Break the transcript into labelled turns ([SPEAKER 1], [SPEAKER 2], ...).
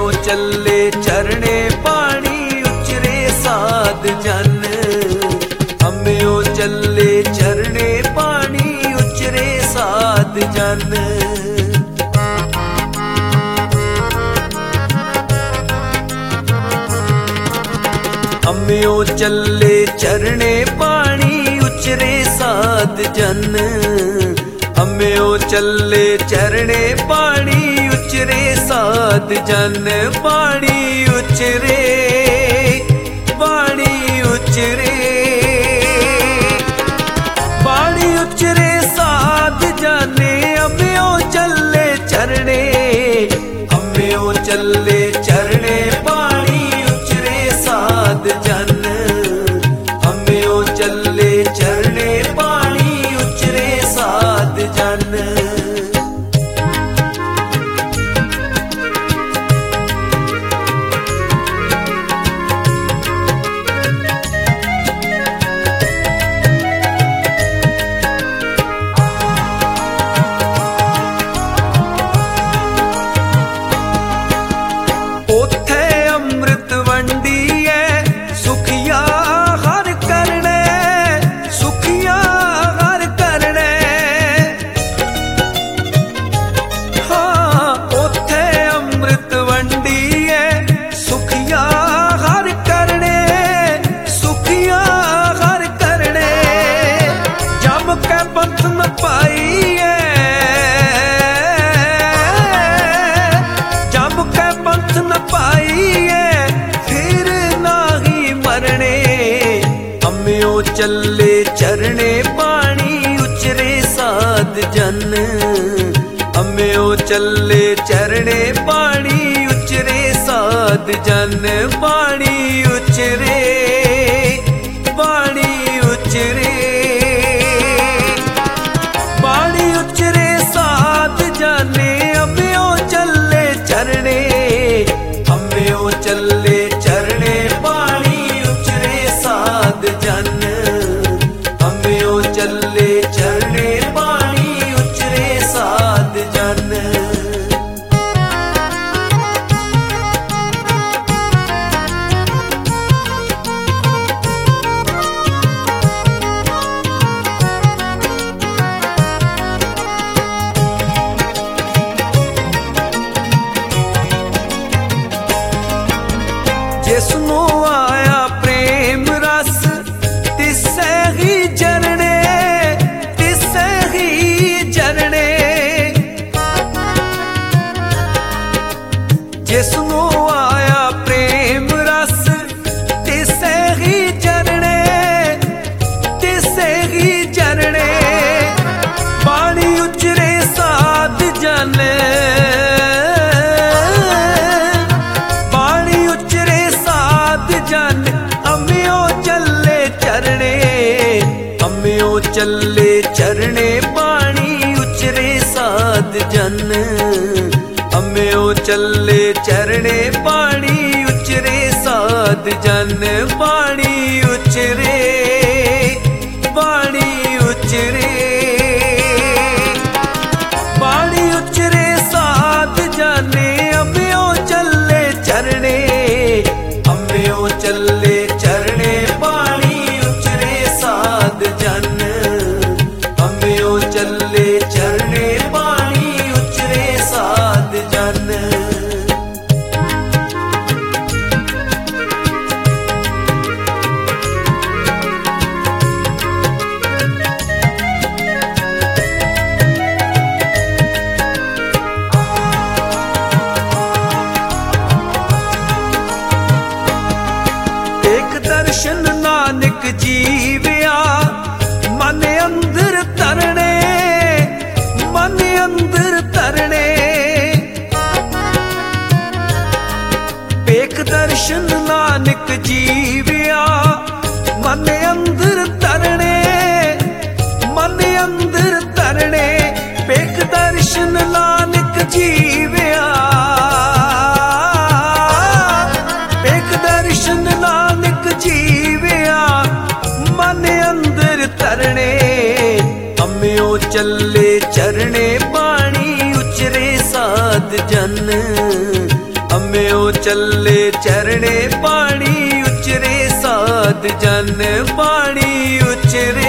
[SPEAKER 1] चले चरणे पानी उचरे साध जन। अम्यो चले चरणे पानी उचरे साध जन। अम्यो चले चरणे पानी उचरे साध जन। अम्यो चले चरणे पानी उचरे साध जन। पानी उचरे पानी उचरे पानी उचरे साध जाने। अम्यो चले चरणे अम्यो चले चरणे पानी उचरे साध जन। अम्यो चले चरणे पानी उचरे साध जन। चले चरणे पानी उचरे साध जन। अम्यो चले चरणे पानी उचरे साध जन। पानी उचरे पानी उचरे पानी उचरे साध जाने। अम्यो चले चरणे अम्यो चले चरणे पानी उचरे साध जन। अम्यो चले चरणे पानी उचरे साध जन। जिसनो आया प्रेम रस तिस्से ही झरने तिस्से ही झरने। जिसनो आया प्रेम रस तिस्से ही झरने तिस्से ही झरने। पानी उचरे साध जाने जन। अम्यो चले चरणे अम्यो चले चरणे पानी उचरे साध जन। अम्यो चले चरणे पानी उचरे साध जन। पानी उचरे पानी उचरे पानी उचरे साध जाने। अम्यो चले चरणे अम्यो चले चरणे पानी उचरे साध जन। अम्यो चले चरणे पानी उचरे साध जन। दर्शन नानक जीविया मन अंदर तरने मन अंदर तरने। एक दर्शन नानक जीविया मन अंदर तरने मन अंदर तरने। एक दर्शन नानक जीविया एक दर्शन नानक जीविया मन अंदर तरने। अम्यो चले चरणे पानी उचरे साध जन। अम्म्यो चले चरणे पानी उचरे साध जन पानी उचरे